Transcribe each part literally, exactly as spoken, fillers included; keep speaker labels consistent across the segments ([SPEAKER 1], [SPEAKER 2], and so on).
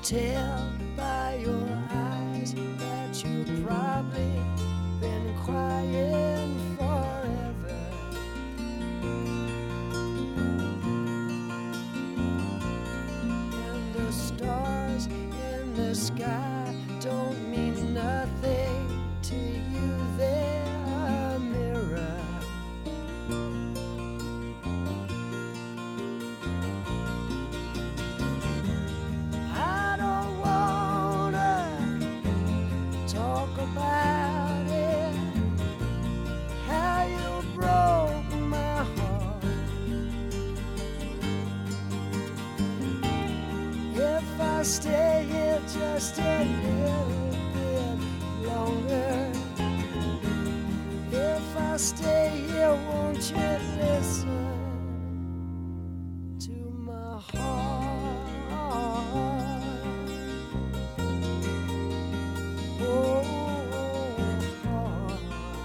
[SPEAKER 1] tell by your eyes that you've probably been crying forever. And the stars in the sky don't mean nothing to you, they're a mirror. I don't wanna talk about it, how you broke my heart. If I stay here just a little bit longer, if I stay here, won't you listen to my heart? Oh, heart.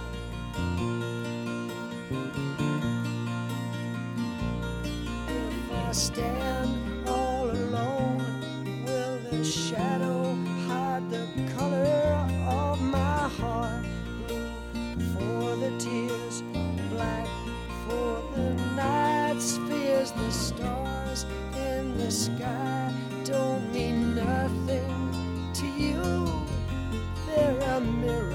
[SPEAKER 1] If I stand all alone, will the shadow hide the color of my heart? Blue for the tears, black for the night's fears. The stars in the sky don't mean nothing to you, they're a mirror.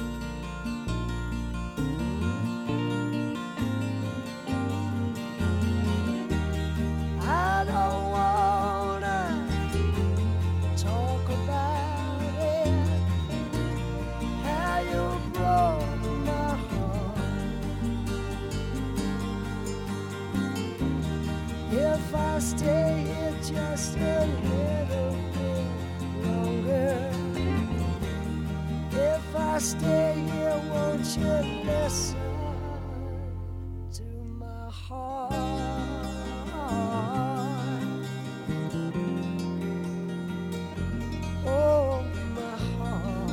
[SPEAKER 1] I don't wanna talk about it, how you broke my heart. If I stay here just a little bit longer, if I stay here, won't you listen to my heart? Oh, my heart.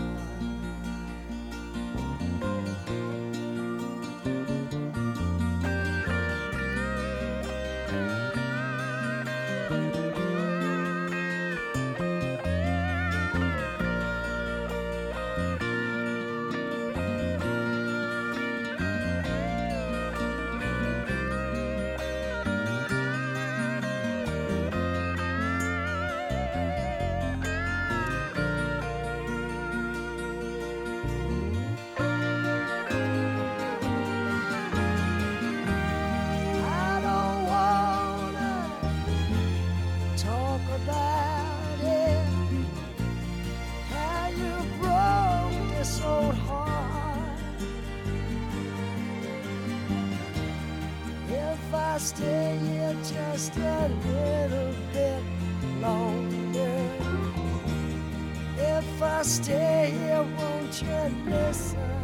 [SPEAKER 1] I don't wanna talk about it, how you broke this old heart. If I stay here just a little bit longer, if I stay here, won't you listen